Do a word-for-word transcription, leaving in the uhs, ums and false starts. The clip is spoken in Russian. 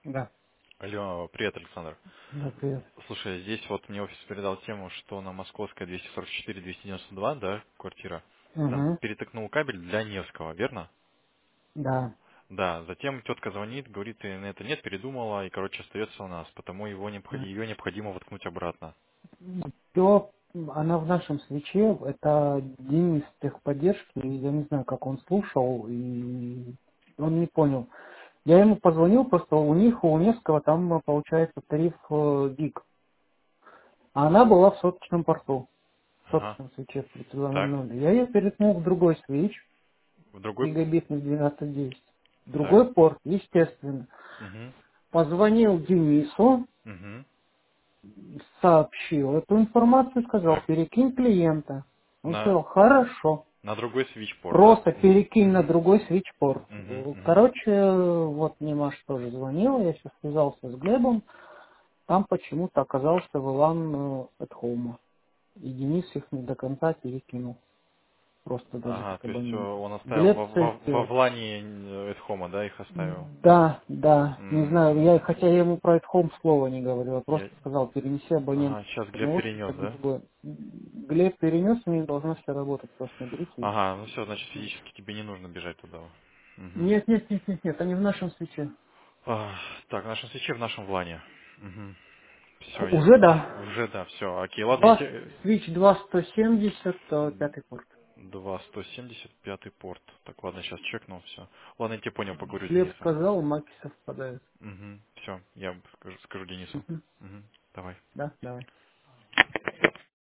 Да, Алло, привет, Александр. да, привет. Слушай, здесь вот мне офис передал тему, что на Московской двести сорок четыре двести девяносто два, да, квартира, там Угу, перетыкнул кабель для Невского, верно? да. Да, затем тетка звонит, говорит, и на это нет, передумала, и, короче, остается у нас, потому его необход- ее необходимо воткнуть обратно. Все, она в нашем свече, это Денис техподдержки, и я не знаю, как он слушал, и он не понял. Я ему позвонил, просто у них, у Невского там э, получается тариф э, гиг, а она была в соточном порту, в Ага, соточном свече в тридцать так, два ноль ноль. Я ее перетянул в другой свич, в другой... гигабитный в двенадцать десять. Так, Другой порт, естественно. угу, Позвонил Денису, угу, сообщил эту информацию, сказал, так, перекинь клиента. Он на, сказал, хорошо, на другой свитчпорт, да? просто перекинь на Угу, другой свитчпорт. угу, угу. Короче, вот мне Маша тоже звонила, я сейчас связался с Глебом, там почему-то оказался вылан от home. И Денис их не до конца перекинул, просто даже Ага, как то есть э, абонент. он оставил Глеб во, все во, во сделал. Влане Эдхома, да, их оставил? Да, да, не знаю, М, я, хотя я ему про это home слова не говорю, я Я... просто сказал, перенеси абонент Ага, сейчас с Глеб одного списка перенес, в да? другой. Глеб перенес, у них должно все работать, просто наберите и Ага, ну все, значит, все. физически тебе не нужно бежать туда. Угу. Нет, нет, нет, нет, нет, они в нашем свече. Так, в нашем свече в нашем Влане. Угу. Все, я Уже понял. да. Уже, да, все. Окей, ладно, я Два, тебе... свич два сто семьдесят, э, пятый порт. Два сто семьдесят пятый порт. Так, ладно, сейчас чекнул, все. Ладно, я тебе понял, поговорю с Глеб Денисом. сказал, маки совпадают. Угу. Все, я скажу, скажу Денису. Мгм. Угу. Давай. Да, давай.